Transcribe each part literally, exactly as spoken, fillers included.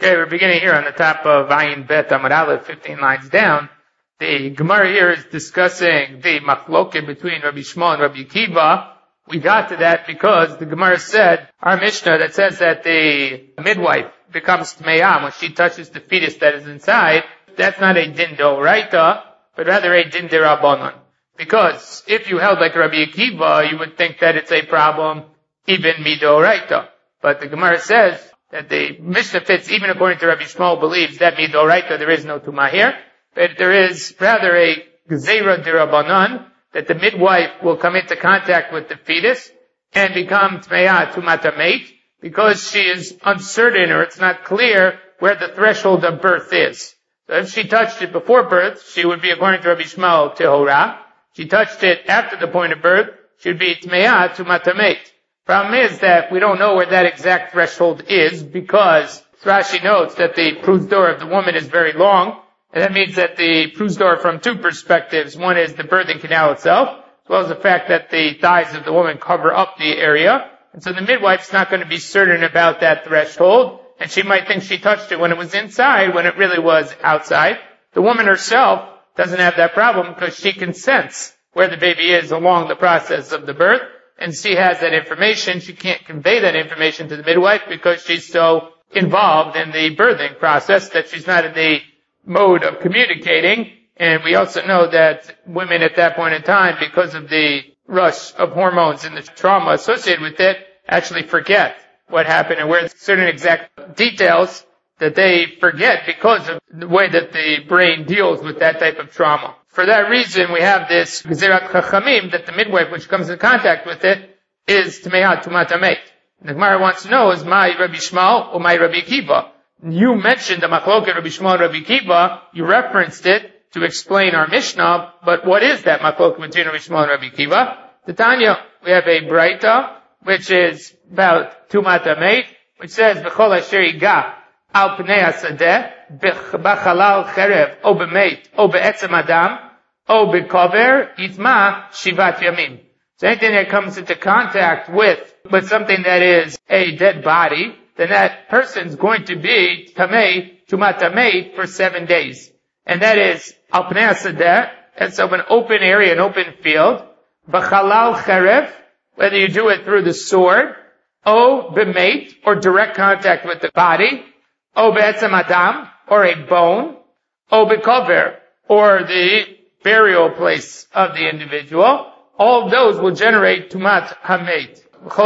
Okay, we're beginning here on the top of Ayin Bet Amud Aleph, fifteen lines down. The Gemara here is discussing the machloket between Rabbi Shmuel and Rabbi Akiva. We got to that because the Gemara said, our Mishnah that says that the midwife becomes Tme'ah when she touches the fetus that is inside, that's not a din d'oraita, but rather a din d'Rabbanan. Because if you held like Rabbi Akiva, you would think that it's a problem even midoraita. But the Gemara says that the Mishnah fits even according to Rabbi Shmuel believes that midoraita there is no tumah here, but there is rather a gzeira d'Rabbanan that the midwife will come into contact with the fetus and become tme'ah tumat hamet because she is uncertain or it's not clear where the threshold of birth is. So if she touched it before birth, she would be, according to Rabbi Shmuel, tehorah. She touched it after the point of birth, she would be tme'ah tumat hamet. Problem is that we don't know where that exact threshold is because Rashi notes that the prusdor of the woman is very long, and that means that the prusdor from two perspectives. One is the birthing canal itself, as well as the fact that the thighs of the woman cover up the area. And so the midwife's not going to be certain about that threshold, and she might think she touched it when it was inside, when it really was outside. The woman herself doesn't have that problem because she can sense where the baby is along the process of the birth, and she has that information. She can't convey that information to the midwife because she's so involved in the birthing process that she's not in the mode of communicating. And we also know that women at that point in time, because of the rush of hormones and the trauma associated with it, actually forget what happened and where certain exact details that they forget because of the way that the brain deals with that type of trauma. For that reason, we have this Gezerat Chachamim that the midwife, which comes in contact with it, is Tme'ah Tumat Hamet. The Gemara wants to know, is my Rabbi Shmuel or my Rabbi Akiva? You mentioned the machloket Rabbi Shmuel and Rabbi Akiva, you referenced it to explain our Mishnah, but what is that machloket between Rabbi Shmuel and Rabbi Akiva? The Tanya, we have a Braita, which is about Tumat Hamet, which says, B'chol asher yiga al pnei hasadeh, b'chalal cherev, o b'meit, o b'etzem adam, o b'kover, yitma shivat yamim. So anything that comes into contact with, with something that is a dead body, then that person's going to be tamei, tumat tamei, for seven days. And that is al pnei hasadeh, and so an open area, an open field, b'chalal cherev, whether you do it through the sword, o b'meit, or direct contact with the body, o b'etzem adam, or a bone, o b'kover, or the burial place of the individual. All of those will generate tumat hamet.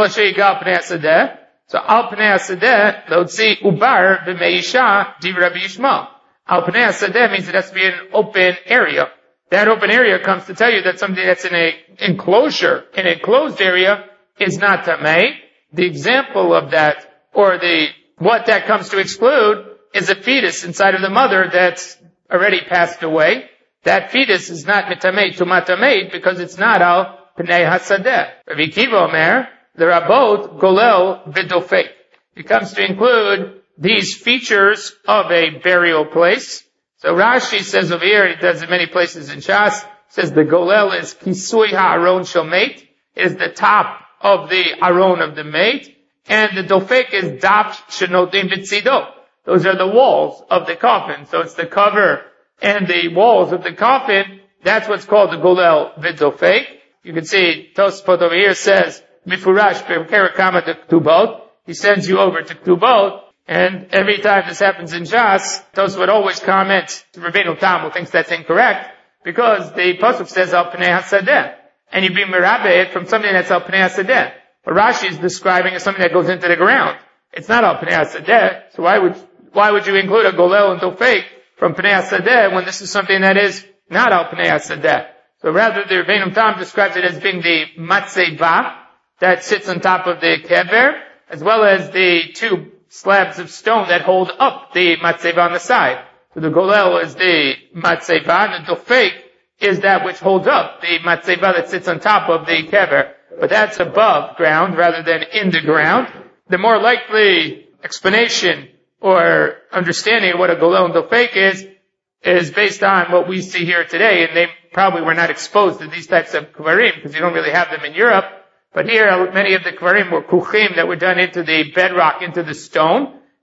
So al pnei hasadeh, lotzi ubar b'meisha di Rabbi Yishmael. Al pnei hasadeh means it has to be an open area. That open area comes to tell you that something that's in a enclosure, an enclosed area, is not tamei. The example of that, or the what that comes to exclude, is a fetus inside of the mother that's already passed away. That fetus is not mitamei tumat hamet because it's not al pnei hasadeh. Rabbi Akiva Omer, the Rabot golel v'dofek. It comes to include these features of a burial place. So Rashi says over here, he does it many places in Shas, says the golel is kisui ha'aron shel meit. It is the top of the aron of the mate. And the dofek is daf shenotim b'tzido. Those are the walls of the coffin. So it's the cover and the walls of the coffin. That's what's called the golel v'dofek. You can see Tosfot over here says, Mifurash b'kerakama to Ktubot. He sends you over to Ktubot. And every time this happens in Shas, Tosfot always comments to Rabbeinu Tam, who thinks that's incorrect, because the pasuk says al pnei hasadeh, and you be merabe from something that's al pnei hasadeh. But Rashi is describing as something that goes into the ground. It's not al pnei hasadeh, so why would why would you include a golel and dofek from pnei hasadeh when this is something that is not al pnei hasadeh? So rather, the Rabbeinu Tam describes it as being the matzeva that sits on top of the kever, as well as the two slabs of stone that hold up the matzeva on the side. So the golel is the matzeva, and the dofek is that which holds up the matzeva that sits on top of the kever. But that's above ground rather than in the ground. The more likely explanation or understanding of what a golel and dofek is, is based on what we see here today, and they probably were not exposed to these types of kvarim, because you don't really have them in Europe. But here, many of the kvarim were kuchim that were done into the bedrock, into the stone,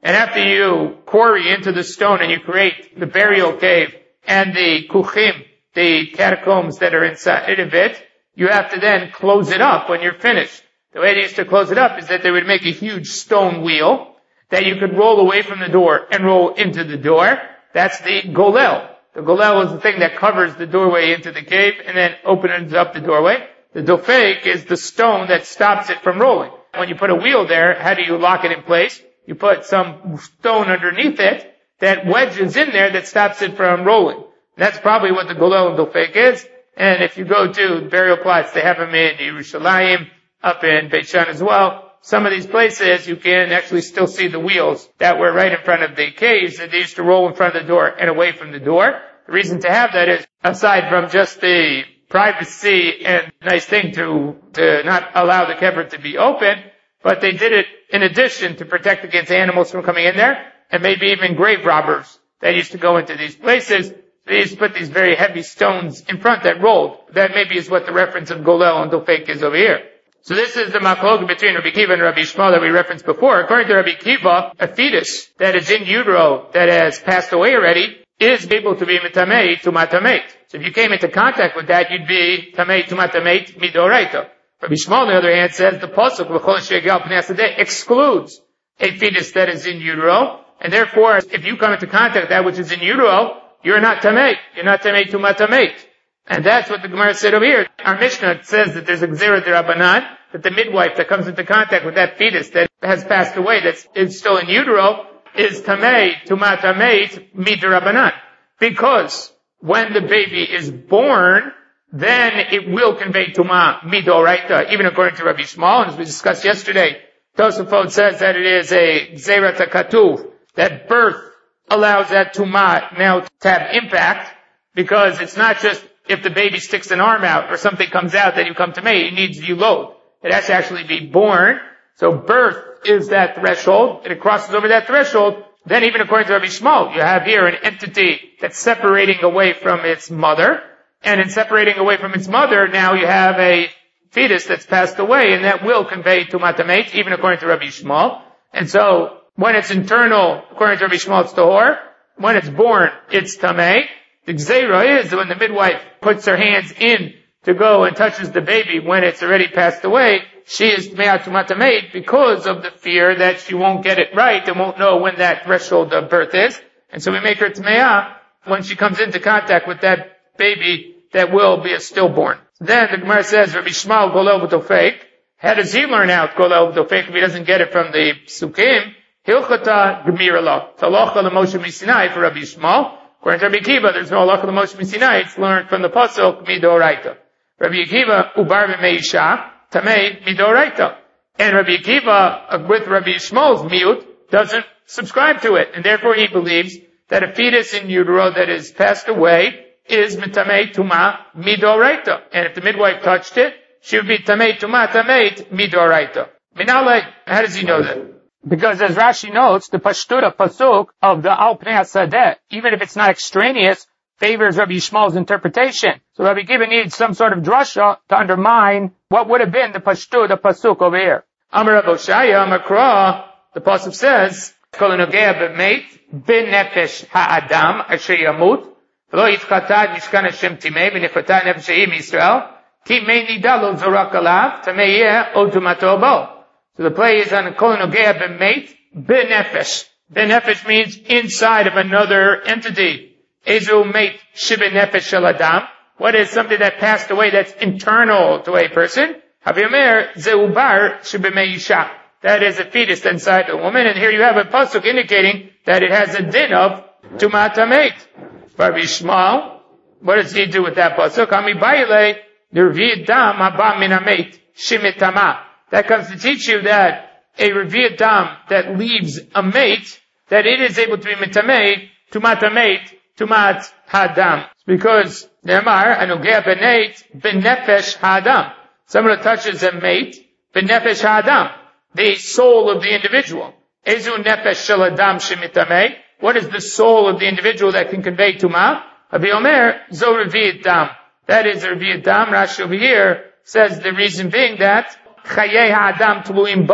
and after you quarry into the stone and you create the burial cave and the kuchim, the catacombs that are inside of it, you have to then close it up when you're finished. The way they used to close it up is that they would make a huge stone wheel that you could roll away from the door and roll into the door. That's the golel. The golel is the thing that covers the doorway into the cave and then opens up the doorway. The dofek is the stone that stops it from rolling. When you put a wheel there, how do you lock it in place? You put some stone underneath it that wedges in there that stops it from rolling. That's probably what the golel and dofek is. And if you go to burial plots, they have them in Yerushalayim, up in Beit Shan as well. Some of these places, you can actually still see the wheels that were right in front of the caves that they used to roll in front of the door and away from the door. The reason to have that is, aside from just the privacy and nice thing to, to not allow the kever to be open, but they did it in addition to protect against animals from coming in there, and maybe even grave robbers that used to go into these places. They used to put these very heavy stones in front that rolled. That maybe is what the reference of golel and dofek is over here. So this is the machlok between Rabbi Kiva and Rabbi Shmuel that we referenced before. According to Rabbi Kiva, a fetus that is in utero that has passed away already is able to be mitamei to matameit. So if you came into contact with that, you'd be tamei to matameit midoraita. Rabbi Shmuel, on the other hand, says the pasuk v'chol shegal pnei hasadeh excludes a fetus that is in utero, and therefore, if you come into contact with that which is in utero, you're not tamei. You're not tamei to matameit. And that's what the Gemara said over here. Our Mishnah says that there's a gzera d'Rabbanan, that the midwife that comes into contact with that fetus that has passed away, that is still in utero, is tamei, tumat tameit, midrabanan. Because when the baby is born, then it will convey tuma midoraita, even according to Rabbi Shmuel. And as we discussed yesterday, Tosafot says that it is a gzera katuv, that birth allows that tuma now to have impact, because it's not just if the baby sticks an arm out or something comes out that you come to me, it needs you load. It has to actually be born. So birth is that threshold, and it crosses over that threshold. Then even according to Rabbi Shmuel, you have here an entity that's separating away from its mother. And in separating away from its mother, now you have a fetus that's passed away, and that will convey tumat tameit, even according to Rabbi Shmuel. And so, when it's internal, according to Rabbi Shmuel, it's tahor. When it's born, it's tamei. The gzeira is that when the midwife puts her hands in to go and touches the baby when it's already passed away, she is tmeah tumat tameit because of the fear that she won't get it right and won't know when that threshold of birth is. And so we make her tmeah when she comes into contact with that baby that will be a stillborn. Then the Gemara says, Rabbi Shmuel golel v'dofek. How does he learn out golel v'dofek if he doesn't get it from the psukim? Hilchata gemira lo. Talocha l'moshe misinai for Rabbi Shmuel. According to Rabbi Akiva, there's no halacha l'moshe misinai. It's learned from the pasuk midoraita. Rabbi Akiva ubar b'meisha tamei midoraita. And Rabbi Akiva, with Rabbi Shmuel's miut, doesn't subscribe to it, and therefore he believes that a fetus in utero that is passed away is mitamei tuma midoraita. And if the midwife touched it, she would be tamei tuma tameit midoraita. Minale, how does he know that? Because as Rashi notes, the pashtura pasuk of the al pnei hasadeh, even if it's not extraneous, favors Rabbi Shmuel's interpretation. So Rabbi Akiva needs some sort of drasha to undermine what would have been the pashtur, the pasuk over here. Amar Rav Oshaya, Amar Kra, the pasuk says, Kol nogea b'meit, b'nefesh ha'adam, asher yamut, v'lo yitchatad mishkan Hashem timei, v'nefata nefesh ha'im Yisrael, ki mei nida lo zorak alav, tamei yeh o tumato bo. So the play is on Kol nogea b'meit, b'nefesh. B'nefesh means inside of another entity. Ezu meit shibe nefesh shel adam. What is something that passed away that's internal to a person? Havyomer zeubar shibe meisha. That is a fetus inside a woman. And here you have a pasuk indicating that it has a din of tumat tameit. Rabbi Shmuel, what does he do with that pasuk? Ami baile nirvi dam haba min hameit shimitama. That comes to teach you that a revi'at dam that leaves a mate, that it is able to be mitamei, tumat tameit, tumat hadam. Because Ne'emar, anugea b'neit, b'nefesh ha'adam. Someone who touches a mate, b'nefesh ha'adam, the soul of the individual. Ezu nefesh shel adam shemitamei. What is the soul of the individual that can convey tumah? Rabbi Omer, zo revi'at dam. That is a revi'at dam. Rashi over here says the reason being that chayei ha'adam tluim bo.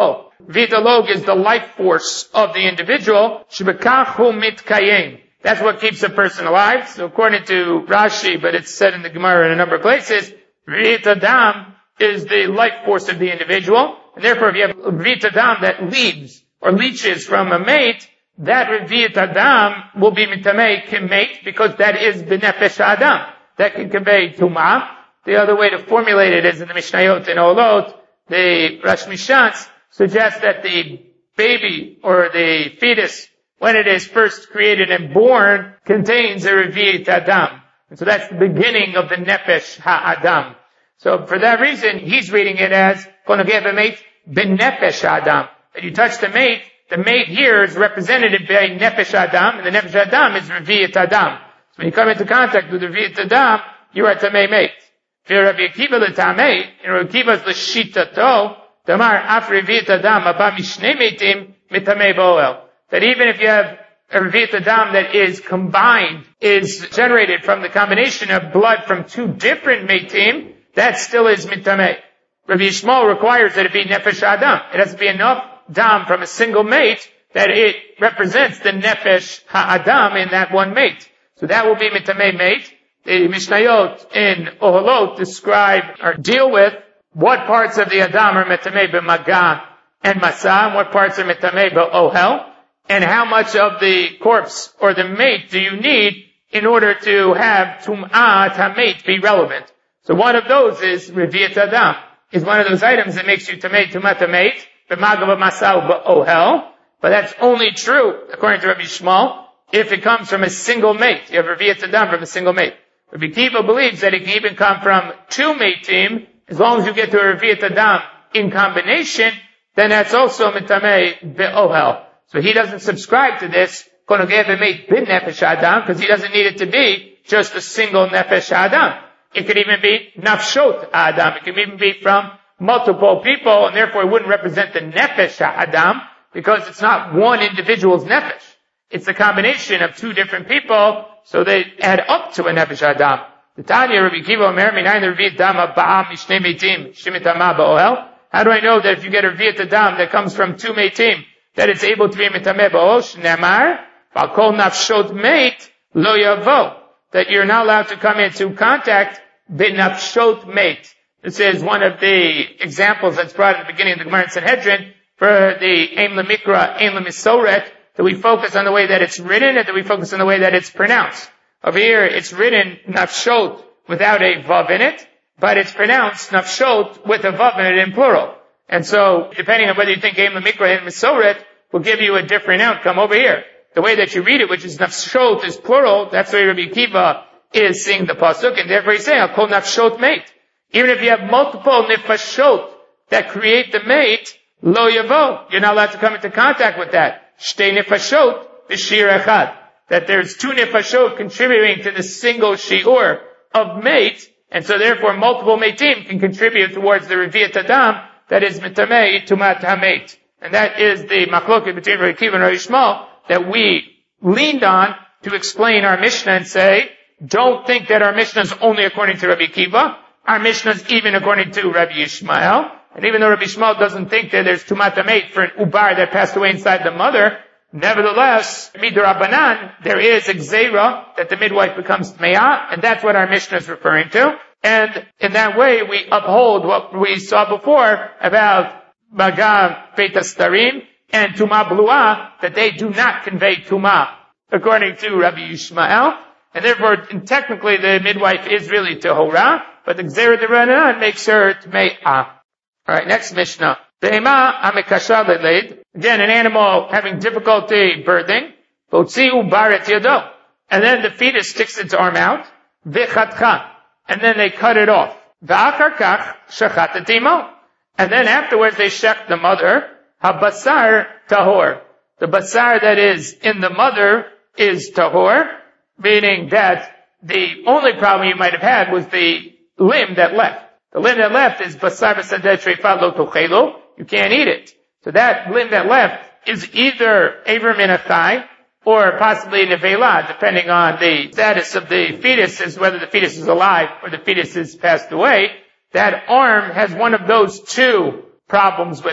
Vita log is the life force of the individual. Shebekachu mitkayim. That's what keeps a person alive. So according to Rashi, but it's said in the Gemara in a number of places, Vita dam is the life force of the individual. And therefore, if you have Vita dam that leads or leaches from a mate, that Vita dam will be mitamei kimmate, because that is b'nefesh adam. That can convey tumah. The other way to formulate it is in the Mishnayot and Olot, the Rosh Mishans suggests that the baby or the fetus, when it is first created and born, contains a Revi'it Adam. And so that's the beginning of the Nefesh HaAdam. So for that reason, he's reading it as, Konogeh b'meit b'nefesh Adam. That you touch the mate, the mate here is represented by Nefesh Adam, and the Nefesh Adam is Revi'it Adam. So when you come into contact with the Revi'it Adam, you are Tamei mate. For Rabbi Akiva l'tamei, and Rabbi Akiva's l'shitato, Damar af Revi'it Adam abba mishnei meitim mitamei bo'el. That even if you have a Revi'it Adam that is combined, is generated from the combination of blood from two different meitim, that still is mitamei. Rabbi Yishmael requires that it be nefesh Adam. It has to be enough dam from a single mate that it represents the nefesh ha'adam in that one mate. So that will be mitamei mate. The Mishnayot in Oholot describe or deal with what parts of the Adam are mitamei b'maga and masa, and what parts are mitamei b'ohel, and how much of the corpse or the mate do you need in order to have tum'ah tameit be relevant. So one of those is Revi'it Adam, is one of those items that makes you tameit tum'ah tameit b'maga b'masa b'ohel, but that's only true, according to Rabbi Yishmael, if it comes from a single mate. You have Revi'it Adam from a single mate. Rabbi Akiva believes that it can even come from two meitim, as long as you get to a Revi'it Adam in combination, then that's also mitamei be'ohel. So he doesn't subscribe to this, konogeh b'meit bin nefesh adam, because he doesn't need it to be just a single nefesh adam. It could even be nafshot adam. It could even be from multiple people, and therefore it wouldn't represent the nefesh adam, because it's not one individual's nefesh. It's a combination of two different people, so they add up to a nefesh adam. The Tanya, Rabbi Akiva Omer, minayin Revi'it Adam abba mishnei meitim shemitama ba'ohel. How do I know that if you get a Revi'it Adam that comes from two meitim, that it's able to be mitameh ba'ohel? Shneimar, v'kol nafshot meit lo yavo. That you're not allowed to come into contact b'nafshot meit. This is one of the examples that's brought at the beginning of the Gemara in Sanhedrin for the Ein Lemikra, Ein Lemisoret, that we focus on the way that it's written and that we focus on the way that it's pronounced. Over here, it's written nafshot without a vav in it, but it's pronounced nafshot with a vav in it in plural. And so, depending on whether you think Ein Lemikra, Ein Misoret, will give you a different outcome over here. The way that you read it, which is nafshot, is plural, that's the way Rabbi Akiva is seeing the pasuk, and therefore he's saying, I'll call nafshot mate. Even if you have multiple nefashot that create the mate, lo yavo, you're not allowed to come into contact with that. Shtei nefashot, b'shir echad. That there's two nefashot contributing to the single shiur of mate, and so therefore multiple meitim can contribute towards the Revi'it Adam that is mitamei tumat hameit. And that is the machloket between Rabbi Akiva and Rabbi Yishmael that we leaned on to explain our Mishnah and say, don't think that our Mishnah is only according to Rabbi Akiva. Our Mishnah is even according to Rabbi Yishmael. And even though Rabbi Yishmael doesn't think that there's tumat hameit for an ubar that passed away inside the mother, nevertheless, midrabanan, there is a gzeira that the midwife becomes tmeah, and that's what our Mishnah is referring to. And in that way, we uphold what we saw before about maga petastarim and tuma blua, that they do not convey tuma, according to Rabbi Yishmael. And therefore, technically, the midwife is really tehora, but the gzeira derabanan makes her tmeah. All right, next Mishnah. Behema amikasha leleid. Again, an animal having difficulty birthing. Votziu baret yado. And then the fetus sticks its arm out. V'chatcha. And then they cut it off. V'achar kach shachat etimo. And then afterwards they shech the mother. Habasar tahor. The basar that is in the mother is tahor, meaning that the only problem you might have had was the limb that left. The limb that left is basar b'sadeh treifat lo tochelo. You can't eat it. So that limb that left is either aver min achai or possibly nevela, depending on the status of the fetus, as whether the fetus is alive or the fetus has passed away. That arm has one of those two problems with it.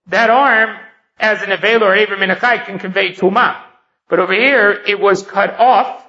that arm, as an nevela or Eiver Minachai, can convey Tumah. But over here, it was cut off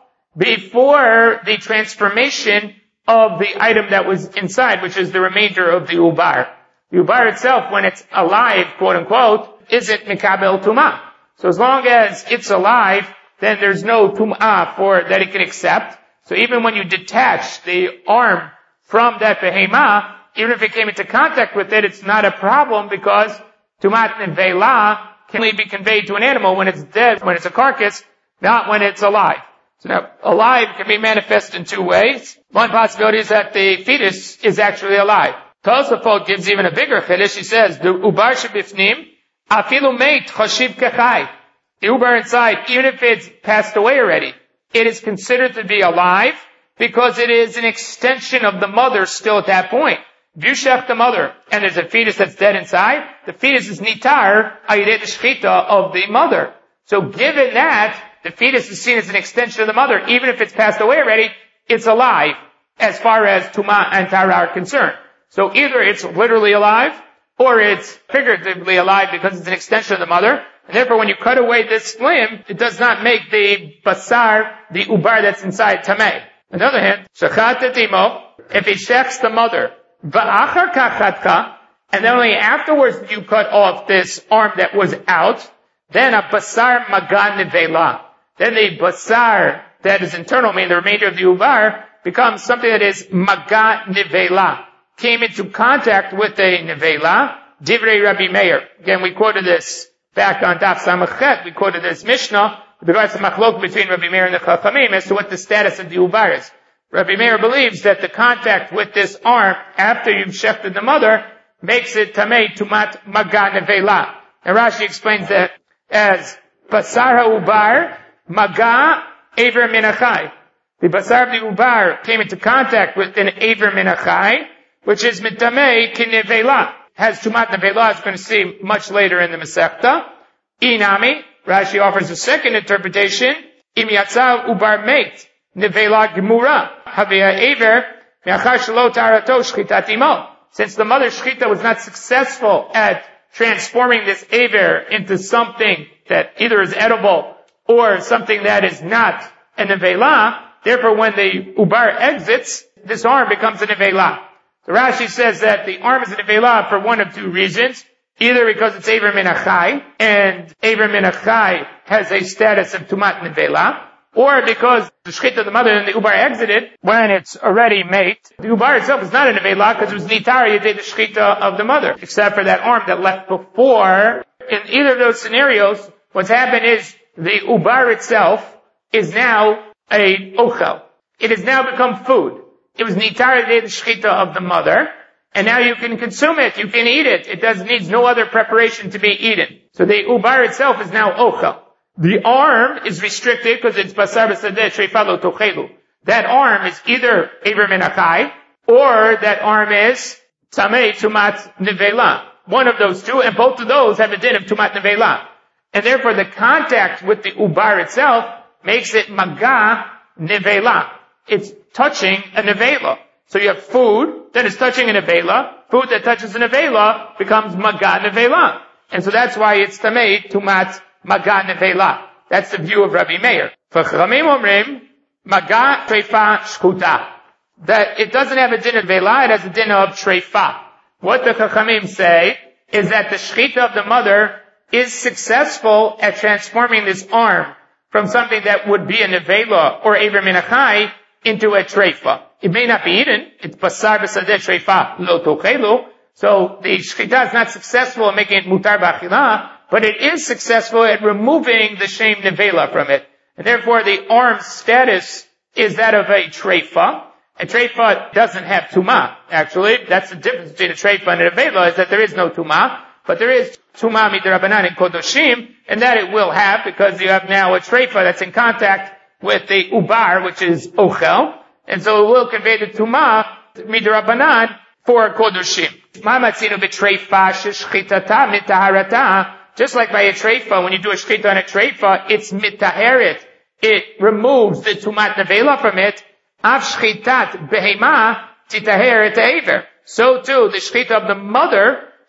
before the transformation of the item that was inside, which is the remainder of the Ubar. The Ubar itself, when it's alive, quote unquote, isn't Mikabel Tumah. So as long as it's alive, then there's no Tumah for that it can accept. So even when you detach the arm from that behemah, even if it came into contact with it, it's not a problem because Tumat Nevela can only be conveyed to an animal when it's dead, when it's a carcass, not when it's alive. So now, alive can be manifested in two ways. One possibility is that the fetus is actually alive. Tosafot gives even a bigger chiddush. He says, the ubar shebifnim, afilu meit chashiv kechai. The ubar inside, even if it's passed away already, it is considered to be alive because it is an extension of the mother still at that point. If you shech the mother and there's a fetus that's dead inside, the fetus is nitar ayidei shchita of the mother. So given that, the fetus is seen as an extension of the mother, even if it's passed away already, it's alive as far as Tumah and Tara are concerned. So either it's literally alive, or it's figuratively alive because it's an extension of the mother, and therefore when you cut away this limb, it does not make the basar, the ubar that's inside, tameh. On the other hand, shachat etimo, if he shechs the mother, va'achar kachatka, and then only afterwards you cut off this arm that was out, then a basar magan nevela. Then the basar that is internal, meaning the remainder of the uvar, becomes something that is maga nevela. Came into contact with a nevela, divrei Rabbi Meir. Again, we quoted this back on Daf Samachet. We quoted this Mishnah with regards to machlok between Rabbi Meir and the Chachamim as to what the status of the uvar is. Rabbi Meir believes that the contact with this arm after you've shechted the mother makes it tamei tumat maga nevela. And Rashi explains that as basar ha'ubar maga aver minachai. The basar of the ubar came into contact with an aver minachai, which is mitamei kinevela. Has tumat nevela, as we're going to see much later in the Masechta. Inami, Rashi offers a second interpretation. Im yatzav ubar meit nevela gemura havia aver me'achar shelo tarato shchitat imo. Since the mother's shchita was not successful at transforming this aver into something that either is edible or something that is not a nevela, therefore when the ubar exits, this arm becomes a nevela. So Rashi says that the arm is a nevela for one of two reasons. Either because it's aver minachai, and aver minachai has a status of tumat nevela, or because the shchita of the mother and the ubar exited when it's already made. The ubar itself is not a nevela because it was nitar yedei the shchita of the mother, except for that arm that left before. In either of those scenarios, what's happened is the ubar itself is now a ochel. It has now become food. It was nitar yedei the shchita of the mother, and now you can consume it. You can eat it. It does needs no other preparation to be eaten. So the ubar itself is now ochel. The arm is restricted because it's basar b'sadeh shreifa lo tochelu. That arm is either aver menachai, or that arm is tamei tumat nevela. One of those two, and both of those have a din of tumat nevela. And therefore the contact with the ubar itself makes it maga nevela. It's touching a nevela. So you have food that is touching a nevela. Food that touches a nevela becomes maga nevela. And so that's why it's tamei tumat maga nevela. That's the view of Rabbi Meir. For Chachamim omrim, maga treifa shkuta. That it doesn't have a din of nevela, it has a din of treifa. What the Chachamim say is that the shchita of the mother is successful at transforming this arm from something that would be a nevela or aver minachai into a treifa. It may not be eaten. It's basar b'sadeh treifa lo tochelu. So the shchita is not successful in making it mutar b'achila, but it is successful at removing the shame nevela from it. And therefore the arm's status is that of a treifa. A treifa doesn't have tumah, actually. That's the difference between a treifa and a nevela, is that there is no tumah, but there is tumah midrabanan in kodoshim, and that it will have, because you have now a treifa that's in contact with the ubar, which is ochel, and so it will convey the tumah midrabanan for kodoshim. Mamatzinu b'treifa sheshchitata mitaharata. Just like by a treifa, when you do a shchita on a treifa, it's mitaheret. It removes the tumat nevela from it. Av shchitat behema titaher et aver. So too, the shchita of the mother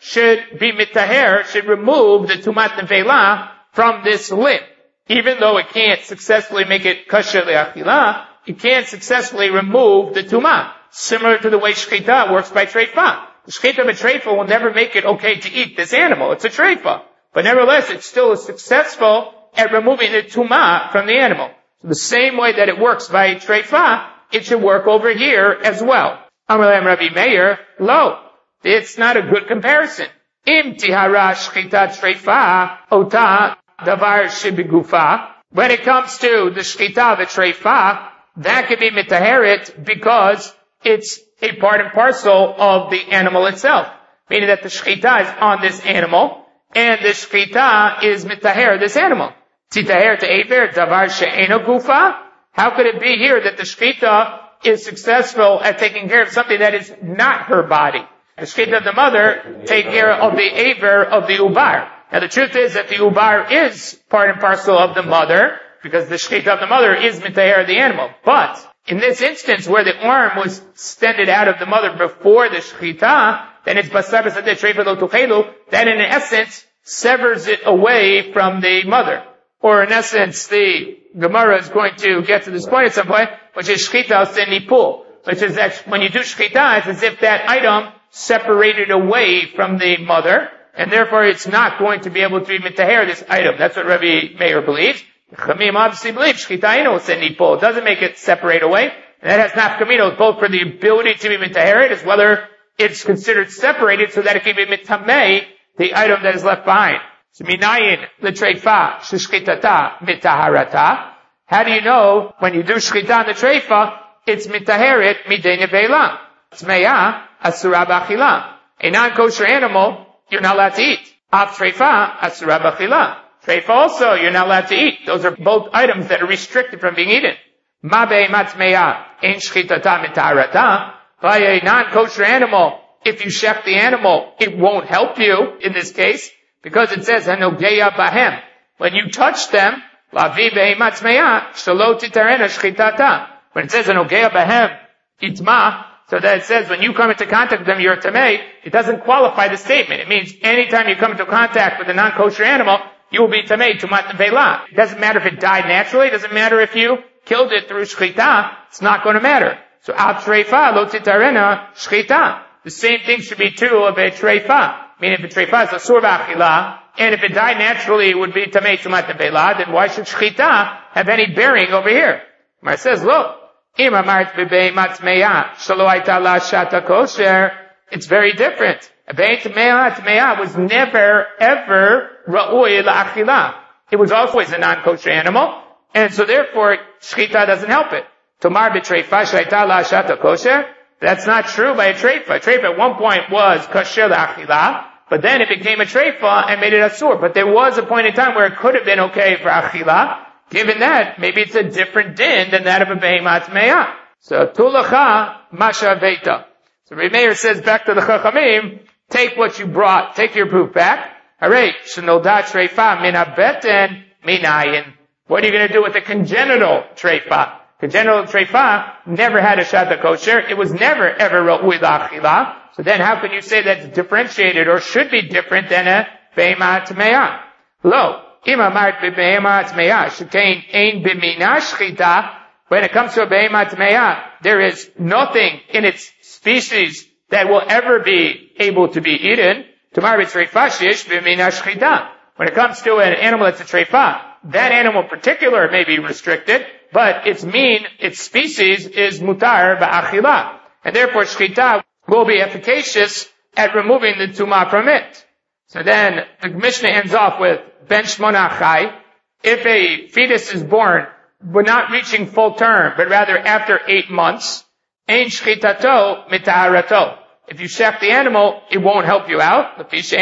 should be mitaher, should remove the tumat nevela from this limb. Even though it can't successfully make it kosher le'achila, it can't successfully remove the tumah. Similar to the way shchita works by treifa. The shchita of a treifa will never make it okay to eat this animal. It's a treifa. But nevertheless, it still is successful at removing the tumah from the animal. So the same way that it works by treifa, it should work over here as well. Amalem Rabbi Meir, lo. It's not a good comparison. Im tihara shchita treifa, ota davar shebigufa. When it comes to the shchita of a treifa, that can be mitaheret because it's a part and parcel of the animal itself. Meaning that the shchita is on this animal, and the shchita is mitaher this animal. Titaher to aver, davar she'eno gufa. How could it be here that the shchita is successful at taking care of something that is not her body? The shchita of the mother take care of the aver of the ubar. Now the truth is that the ubar is part and parcel of the mother, because the shchita of the mother is mitaher of the animal. But in this instance where the arm was extended out of the mother before the shchita, then it's basar b'sadeh treifa lo tuchelu, that in essence severs it away from the mother. Or in essence, the Gemara is going to get to this point at some point, which is shchita al nipul, which is that when you do shchita, it's as if that item separated away from the mother, and therefore it's not going to be able to be mitaher this item. That's what Rabbi Meir believes. Chamim obviously believes shchita ino nipul. It doesn't make it separate away. And that has nafkamino both for the ability to be mitaher as whether it's considered separated so that it can be mitamei, the item that is left behind. So minayin l'treifa sheshchitata mitaharata. How do you know when you do shchita on the treifa, it's mitaheret midei nevela? Tmeya asura b'achila. A non-kosher animal, you're not allowed to eat. Av treifa asura b'achila. Treifa also, you're not allowed to eat. Those are both items that are restricted from being eaten. Ma be'emat tmeya ein shchitata mitaharata. By a non-kosher animal, if you shech the animal, it won't help you in this case, because it says, hanogeya bahem. When you touch them, lavi behemat tmeya, shelo titarena shchitata. When it says, hanogeya bahem, itma, so that it says, when you come into contact with them, you're tamei, it doesn't qualify the statement. It means anytime you come into contact with a non-kosher animal, you will be tamei, tumat nevela. It doesn't matter if it died naturally, it doesn't matter if you killed it through shchita, it's not going to matter. So, al treifa, lo titarena, shchita. The same thing should be true of a treifa. Meaning if a treifa is a sur b'achila, and if it died naturally it would be tamei tumat nevela, then why should shchita have any bearing over here? Mar says, look, im amart b'beimat tmeya, shelo hayta la shata kosher, it's very different. A beimat tmeya was never, ever ra'ui la'achila. It was always a non-kosher animal, and so therefore shchita doesn't help it. Tomar b'treifa shayta la shata kosher, that's not true by a treifa. A treifa at one point was kosher la'achila, but then it became a treifa and made it asur. But there was a point in time where it could have been okay for achila. Given that, maybe it's a different din than that of a behemat tmeya. So, tulacha masha veta. So Rabbi Meir says back to the chachamim, take what you brought, take your proof back. Hooray, shenolda treifa min habeten minayin. What are you going to do with a congenital treifa? Congenital treifa never had a shata kosher. It was never ever ra'ui la'achila. So then how can you say that it's differentiated or should be different than a behemat tmeya? Lo, im amart behemat tmeya, shekein ein b'mina shchita. When it comes to a behemat tmeya, there is nothing in its species that will ever be able to be eaten. Tomar b'treifa shish b'mina shchita. When it comes to an animal that's a treifa, that animal in particular may be restricted, but its mean, its species is mutar ba'achila. And therefore shchita will be efficacious at removing the tumah from it. So then the Mishnah ends off with ben shmona chai. If a fetus is born, but not reaching full term, but rather after eight months, ein shchitato mitaharato. If you shech the animal, it won't help you out. Because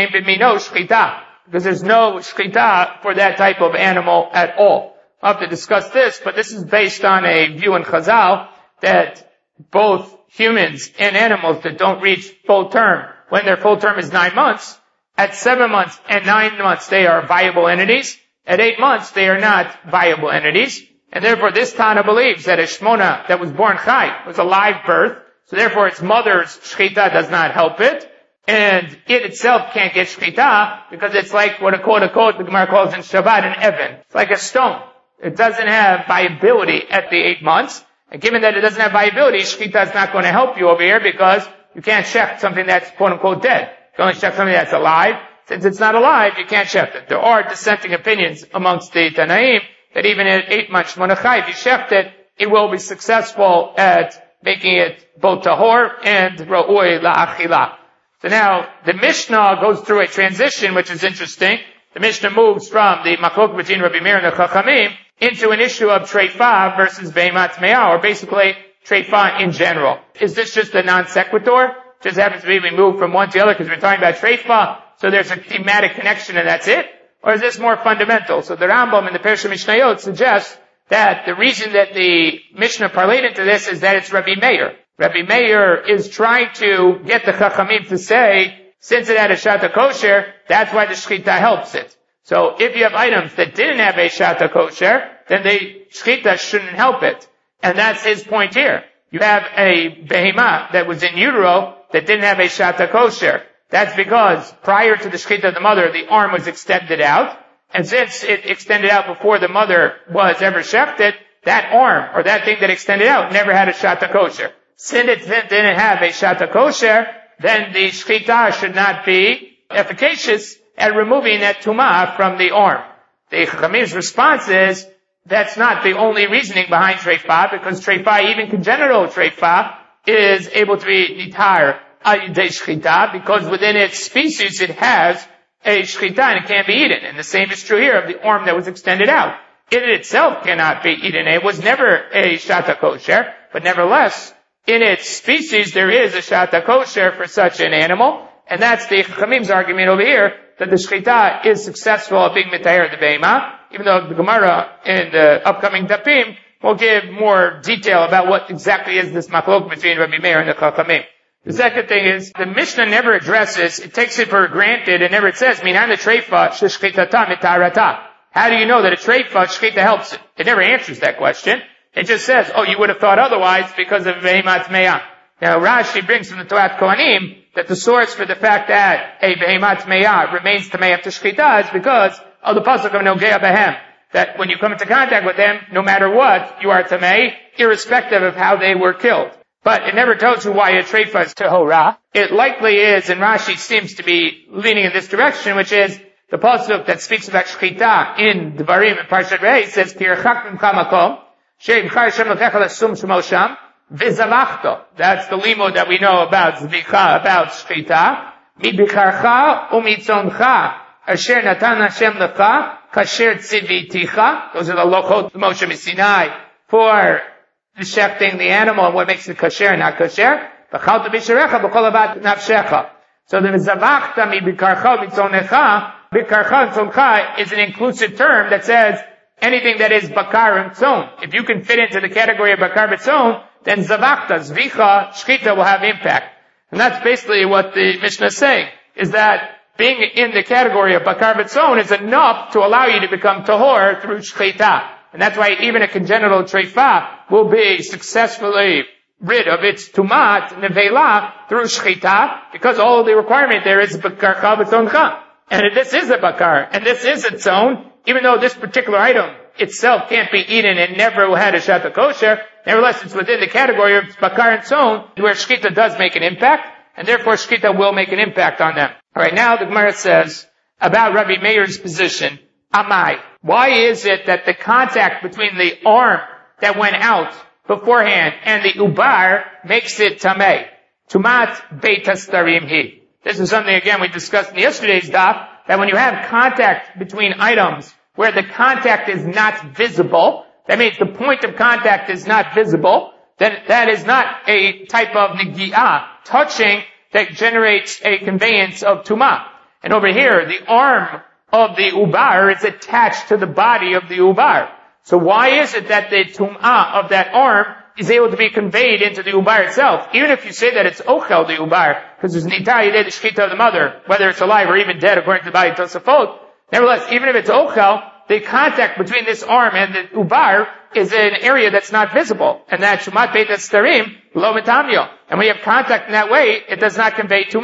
there's no shchita for that type of animal at all. I'll have to discuss this, but this is based on a view in Chazal that both humans and animals that don't reach full term, when their full term is nine months, at seven months and nine months they are viable entities. At eight months they are not viable entities. And therefore this Tana believes that a shmona that was born chai was a live birth, so therefore its mother's shchita does not help it. and it itself can't get shchita because it's like what a quote unquote the Gemara calls in Shabbat an even. It's like a stone. It doesn't have viability at the eight months. And given that it doesn't have viability, shchita is not going to help you over here because you can't shecht something that's quote unquote dead. You can only shecht something that's alive. Since it's not alive, you can't shecht it. There are dissenting opinions amongst the Tanaim that even at eight months Shmonachai, if you shecht it, it will be successful at making it both tahor and ra'ui la'achila. So now, the Mishnah goes through a transition, which is interesting. The Mishnah moves from the machlok between Rabbi Meir and the Chachamim into an issue of treifa versus behemat me'ah, or basically treifa in general. Is this just a non sequitur? Just happens to be we move from one to the other because we're talking about treifa, so there's a thematic connection and that's it? Or is this more fundamental? So the Rambam in the Perusha Mishnayot suggests that the reason that the Mishnah parlayed into this is that it's Rabbi Meir. Rabbi Meir is trying to get the Chachamim to say, since it had a shata kosher, that's why the shchita helps it. So if you have items that didn't have a shata kosher, then the shchita shouldn't help it. And that's his point here. You have a behemah that was in utero that didn't have a shata kosher. That's because prior to the shchita of the mother, the arm was extended out. And since it extended out before the mother was ever shechted, that arm, or that thing that extended out, never had a shata kosher. Since it didn't have a shata kosher, then the shchita should not be efficacious at removing that tumah from the arm. The Chachamim's response is, that's not the only reasoning behind treifa, because treifa, even congenital treifa, is able to be nitar ayudei shchita, because within its species it has a shchita and it can't be eaten. And the same is true here of the arm that was extended out. It itself cannot be eaten. It was never a shata kosher, but nevertheless, in its species, there is a shata kosher for such an animal, and that's the Chachamim's argument over here, that the shchita is successful at being mitayer the be'ema, even though the Gemara in the upcoming dapim will give more detail about what exactly is this machlok between Rabbi Meir and the Chachamim. The second thing is, the Mishnah never addresses, it takes it for granted, and never it says, minan the treifa shechitata mitarata. How do you know that a treifa shchita helps it? It never answers that question. It just says, oh, you would have thought otherwise because of behemat me'ah. Now, Rashi brings from the Torah Kohanim that the source for the fact that a behemat me'ah remains tamei after shchita is because of the pasuk of Nogea Behem. That when you come into contact with them, no matter what, you are tamei, irrespective of how they were killed. But it never tells you why a treifa is tehora. It likely is, and Rashi seems to be leaning in this direction, which is the pasuk that speaks about shchita in Devarim and Parshat Re'eh says, Tirchak mimcha makom, she'imcha Hashem lekecha l'sum shemo sham, v'zavachto. That's the limud that we know about zvicha, about shchita. Mibicharcha umitzoncha, asher natan Hashem lecha, kasher tziviticha. Those are the lochot Moshe Sinai for the shechting the animal and what makes it kasher and not kasher. V'chalta b'sherecha b'kol avad nafshecha. So the zavachta mibikarcha mitzonecha, bikarcha mitzoncha is an inclusive term that says anything that is bakar and tzon. If you can fit into the category of bakar b'tzon, then zavachta, zvicha, shchita will have impact. And that's basically what the Mishnah is saying, is that being in the category of bakar b'tzon is enough to allow you to become tahor through shchita. And that's why even a congenital treifa will be successfully rid of its tumat, nevela, through shchita, because all of the requirement there is bakar b'tzoncha. And this is a bakar, and this is its own, even though this particular item itself can't be eaten and never had a shata kosher, nevertheless it's within the category of bakar and tzon, where shchita does make an impact, and therefore shchita will make an impact on them. Alright, now the Gemara says, about Rabbi Meir's position, Amai. Why is it that the contact between the arm that went out beforehand and the ubar makes it tamei? Tumat beit hastarim hi. This is something, again, we discussed in yesterday's daf, that when you have contact between items where the contact is not visible, that means the point of contact is not visible, then that is not a type of negi'ah, touching, that generates a conveyance of tumah. And over here, the arm of the ubar is attached to the body of the ubar. So why is it that the tum'ah of that arm is able to be conveyed into the ubar itself? Even if you say that it's ochel, the ubar, because there's nitai yedei the shchita of the mother, whether it's alive or even dead according to the body Tosafot, nevertheless, even if it's ochel, the contact between this arm and the ubar is an area that's not visible. And that shumat beit hastarim lo metamyo. And when you have contact in that way, it does not convey tumah.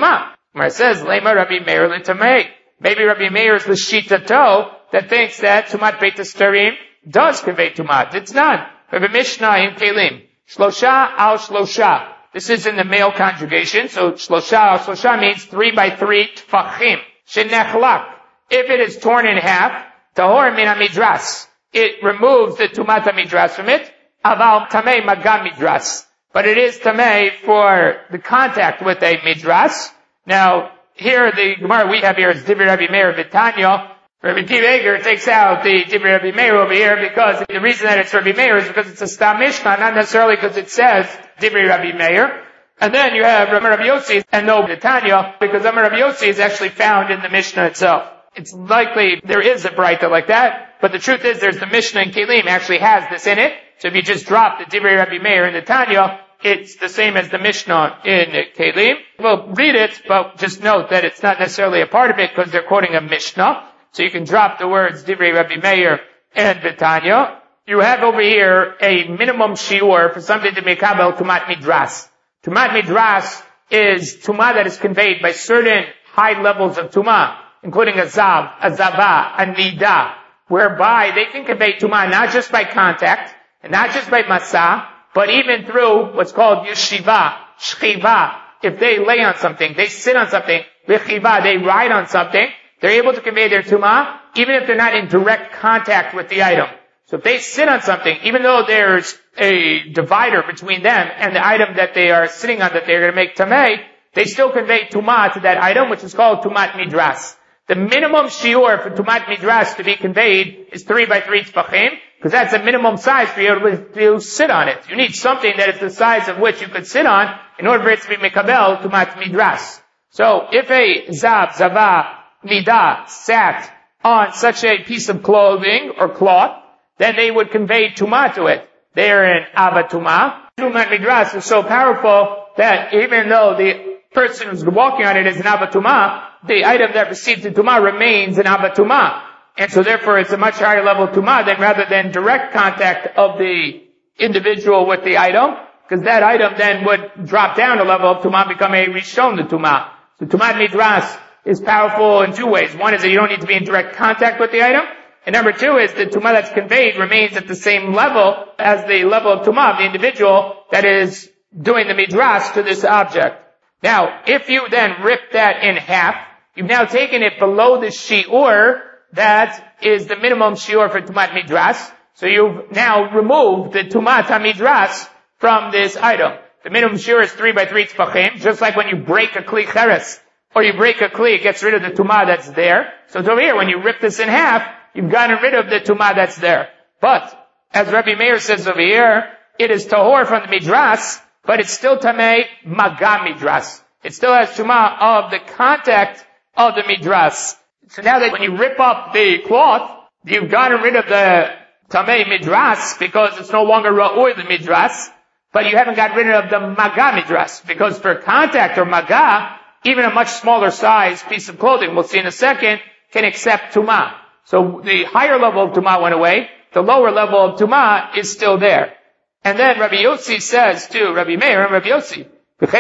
Where it says, Lema Rabbi Meir l'tamei. Maybe Rabbi Meir is the shitato that thinks that Tumat Beit Starim does convey Tumat. It's not. We have a Mishnah in Kelim. Shlosha al Shlosha. This is in the male conjugation. So Shlosha al Shlosha means three by three tfachim. Shenechlak. If it is torn in half, tahor min hamidras. It removes the Tumat hamidras from it. Aval tamei magam midras. But it is tamei for the contact with a midras. Now, here the Gemara we have here is Divrei Rabbi Meir V'Tanya. Rabbi Akiva Eiger takes out the Divrei Rabbi Meir over here because the reason that it's Rabbi Meir is because it's a Stam Mishnah, not necessarily because it says Divrei Rabbi Meir. And then you have Rabbi Yossi and no V'Tanya because Rabbi Yossi is actually found in the Mishnah itself. It's likely there is a Braita like that, but the truth is there's the Mishnah in Kelim actually has this in it. So if you just drop the Divrei Rabbi Meir in the Tanya, it's the same as the Mishnah in Kelim. We'll read it, but just note that it's not necessarily a part of it because they're quoting a Mishnah. So you can drop the words Divrei Rabbi Meir and V'Tanya. You have over here a minimum shiur for something to mekabel Tumat Midras. Tumat Midras is Tumah that is conveyed by certain high levels of Tumah, including a Zav, a Zava, a Nida, whereby they can convey Tumah not just by contact, and not just by Masa, but even through what's called Yeshiva, Shchiva. If they lay on something, they sit on something, V'chiva, they ride on something, they're able to convey their Tumah, even if they're not in direct contact with the item. So if they sit on something, even though there's a divider between them and the item that they are sitting on that they're going to make Tameh, they still convey Tumah to that item, which is called Tumat Midras. The minimum shiur for Tumat Midras to be conveyed is three by three tfachim, because that's a minimum size for you to, to sit on it. You need something that is the size of which you could sit on in order for it to be mekabel Tumat Midras. So if a Zav, Zava, Nida sat on such a piece of clothing or cloth, then they would convey Tumah to it. They are in Ava Tumah. Tumat Midras is so powerful that even though the person who's walking on it is an Ava Tumah, the item that received the Tumah remains an Ava Tumah. And so therefore it's a much higher level of Tumah than rather than direct contact of the individual with the item, because that item then would drop down a level of Tumah, become a Rishon the Tumah. So Tumat Midras is powerful in two ways. One is that you don't need to be in direct contact with the item. And number two is the Tumah that's conveyed remains at the same level as the level of Tumah of the individual that is doing the Midras to this object. Now, if you then rip that in half, you've now taken it below the shiur that is the minimum shiur for Tumat Midras. So you've now removed the Tumat HaMidras from this item. The minimum shiur is three by three tfachim, just like when you break a kli cheres, or you break a kli, it gets rid of the Tumah that's there. So it's over here, when you rip this in half, you've gotten rid of the Tumah that's there. But, as Rabbi Meir says over here, it is tahor from the Midras, but it's still tamei magam Midras. It still has Tumah of the contact of the Midras. So now that when you rip up the cloth, you've gotten rid of the tamei Midras, because it's no longer ra'ur the Midras, but you haven't gotten rid of the magah Midras, because for contact or magah, even a much smaller size piece of clothing, we'll see in a second, can accept Tumah. So the higher level of Tumah went away, the lower level of Tumah is still there. And then Rabbi Yossi says to Rabbi Meir and Rabbi Yossi,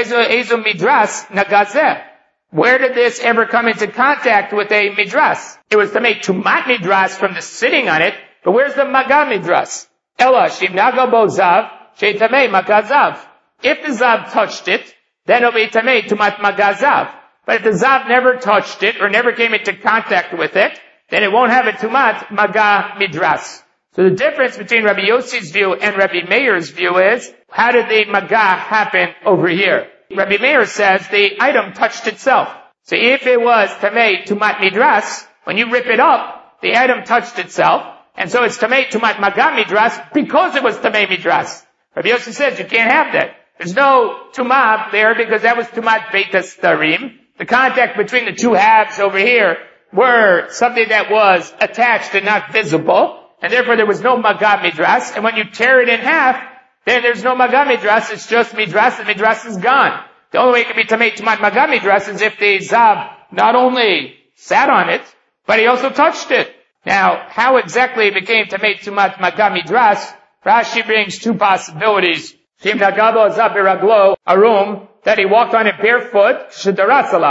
Midras nagazeh. Where did this ever come into contact with a Midras? It was to make Tumat Midras from the sitting on it, but where's the Magah Midras? Ella shimnaga bo zav, sheitamei magazav. If the Zav touched it, then it'll be tamei Tumat Magazav. But if the Zav never touched it, or never came into contact with it, then it won't have a Tumat Magah Midras. So the difference between Rabbi Yossi's view and Rabbi Meir's view is, how did the Magah happen over here? Rabbi Meir says the item touched itself. So if it was Tamei Tumat Midras, when you rip it up, the item touched itself, and so it's Tamei Tumat Magah Midras because it was Tamei Midras. Rabbi Yossi says you can't have that. There's no Tumah there because that was Tumat Beit Starim. The contact between the two halves over here were something that was attached and not visible, and therefore there was no Magah Midras, and when you tear it in half, then there's no Magah Midras, it's just Midras, and Midras is gone. The only way it can be Tamei Tumat Magah Midras is if the Zav not only sat on it, but he also touched it. Now, how exactly it became Tamei Tumat Magah Midras, Rashi brings two possibilities. Shim Nagabo Zav Biraglo, Arum, that he walked on it barefoot, Shedaras Alav.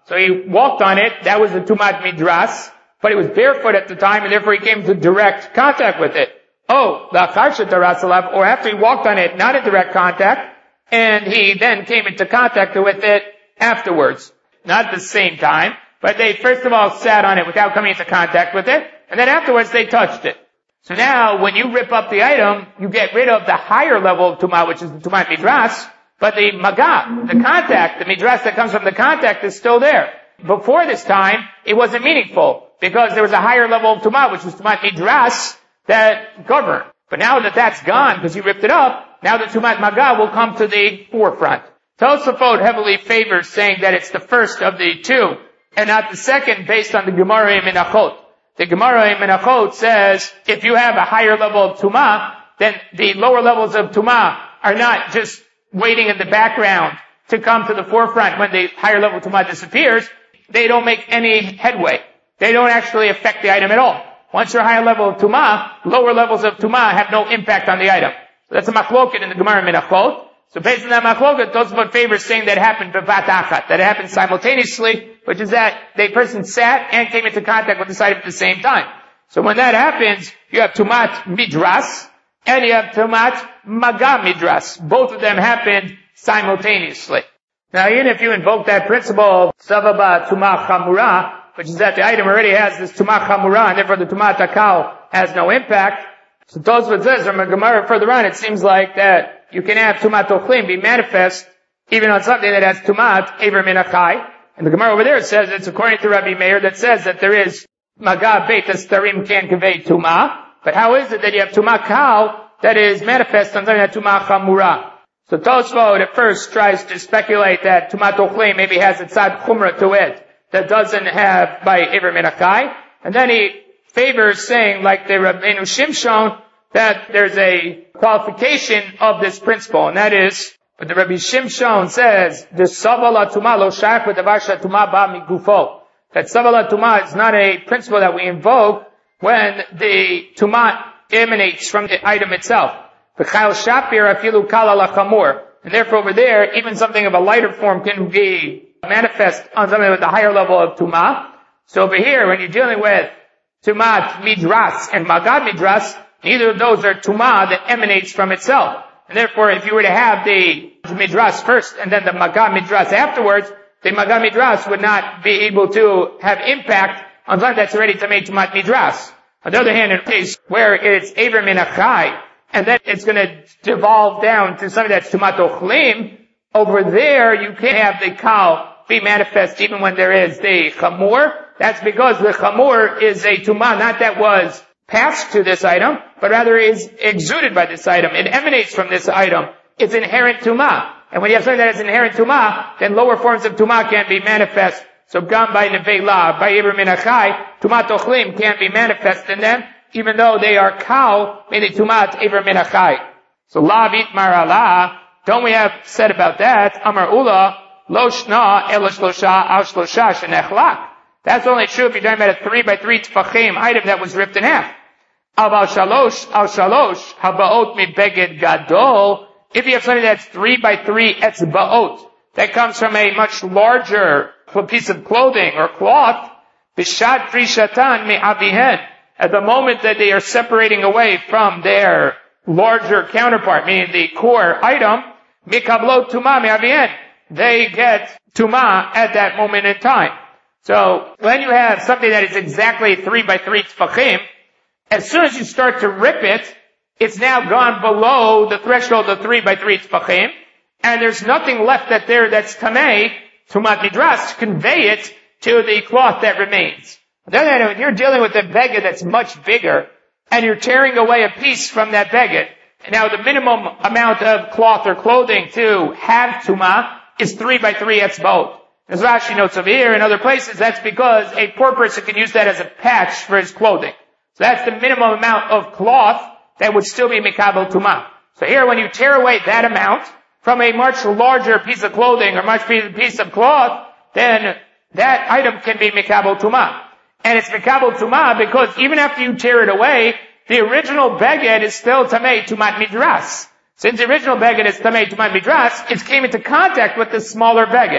So he walked on it. That was the tumat midras. But he was barefoot at the time, and therefore he came into direct contact with it. Oh, the akarsha darasalav, or after he walked on it, not in direct contact, and he then came into contact with it afterwards. Not at the same time, but they first of all sat on it without coming into contact with it, and then afterwards they touched it. So now, when you rip up the item, you get rid of the higher level of tumah, which is the tumat midras, but the maga, the contact, the midras that comes from the contact is still there. Before this time, it wasn't meaningful, because there was a higher level of tumah, which was tumat midras, that governed. But now that that's gone, because you ripped it up, now the tumat maga will come to the forefront. Tosafot heavily favors saying that it's the first of the two, and not the second, based on the Gemara in Menachot. The Gemara in Menachot says, if you have a higher level of tumah, then the lower levels of tumah are not just waiting in the background to come to the forefront when the higher level of tumah disappears. They don't make any headway. They don't actually affect the item at all. Once you're a higher level of tumah, lower levels of tumah have no impact on the item. So that's a machloket in the Gemara in Menachot. So based on that machloket, Tosafot favors saying that it happened bevat achat, that it happened simultaneously, which is that the person sat and came into contact with the item at the same time. So when that happens, you have tumat midras, and you have tumat maga midras. Both of them happened simultaneously. Now, even if you invoke that principle of savaba tumah chamura, which is that the item already has this tumah chamura, and therefore the tumat akal has no impact. So Tosafot says, from a Gemara further on, it seems like that you can have tumat ochlim be manifest even on something that has tumat aver min achai. And the Gemara over there says it's according to Rabbi Meir that says that there is maga beit starim can convey tumah. But how is it that you have tumah kal that is manifest on something that tumah chamura? So Tosafot at first tries to speculate that tumat ochlim maybe has a tzad chumra to it that doesn't have by aver min achai. And then he favors saying, like the Rabbeinu Shimshon, that there's a qualification of this principle, and that is, but the Rabbi Shimshon says, the savala tumah lo shayach v'davar tumah ba migufo. That savala tumah is not a principle that we invoke when the tumah emanates from the item itself. V'chayil shapir afilu kala lachamur. And therefore over there, even something of a lighter form can be manifest on something with a higher level of tumah. So over here, when you're dealing with tumat midras and magad midras, neither of those are tumah that emanates from itself. And therefore, if you were to have the midras first and then the magad midras afterwards, the magad midras would not be able to have impact on something that's already to make tumat midras. On the other hand, in a case where it's aver min achai, and then it's going to devolve down to something that's tumat ochlim, over there you can't have the kal be manifest even when there is the chamur. That's because the chamur is a tumah, not that was passed to this item, but rather is exuded by this item. It emanates from this item. It's inherent tumah. And when you have something that is inherent tumah, then lower forms of tumah can be manifest. So gam by nevela, by iber min achai, tumat ochlim can be manifest in them, even though they are kal, meaning tumat iber min achai. So la vitmar Allah, don't we have said about that? Amar ula, lo shna, ela shlosha, al shlosha, shenechlak. That's only true if you're talking about a three by three tfachim item that was ripped in half. Al shalosh, al shalosh, habaot mi beged gadol. If you have something that's three by three etzbaot, that comes from a much larger piece of clothing or cloth, bishat frishatan mi avihen. At the moment that they are separating away from their larger counterpart, meaning the core item, mikablo tuma mi avihen. They get tuma at that moment in time. So, when you have something that is exactly three by three tfachim, as soon as you start to rip it, it's now gone below the threshold of three by three tfachim, and there's nothing left that there that's tamei, tumat midras, to convey it to the cloth that remains. Then when you're dealing with a beged that's much bigger, and you're tearing away a piece from that beged, and now the minimum amount of cloth or clothing to have tumah is three by three etzbaot. As Rashi notes over here and other places, that's because a poor person can use that as a patch for his clothing. So that's the minimum amount of cloth that would still be mikabel tumah. So here, when you tear away that amount from a much larger piece of clothing or much piece of cloth, then that item can be mikabel tumah. And it's mikabel tumah because even after you tear it away, the original beged is still tamei tumat midras. Since the original beged is tamei tumat midras, it came into contact with the smaller beged.